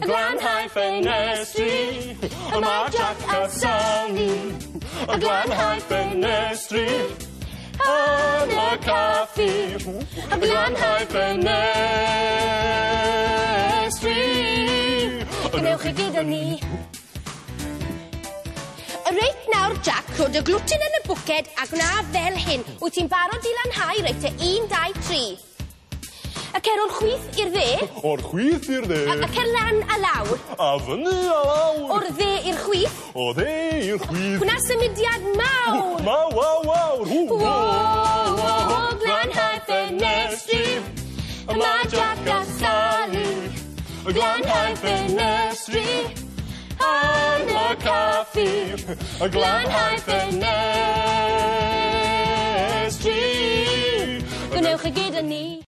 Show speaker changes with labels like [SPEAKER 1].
[SPEAKER 1] glanhau ffenestri, mae Jack a Sally. Y glanhau ffenestri, yn y caffi. Y glanhau ffenestri, gwnewch chi gyda ni. Reit nawr, Jack, rhod y glwtyn yn y bwced a gwna fel hyn. Wyt ti'n barod i lanhau reit e 1, 2, 3. A cer o'r chwith i'r dde. O'r chwith i'r dde. A cer lan a lawr. A fyny a lawr. O'r dde i'r chwith. O dde i'r chwith. Gwna symudiad mawr. Maw, waw, waw. Wo, glanhau ffenestri. Mae Jack a Sally. Glanhau ffenestri. Yn y caffi. Glanhau ffenestri. Gwnewch chi gyda ni.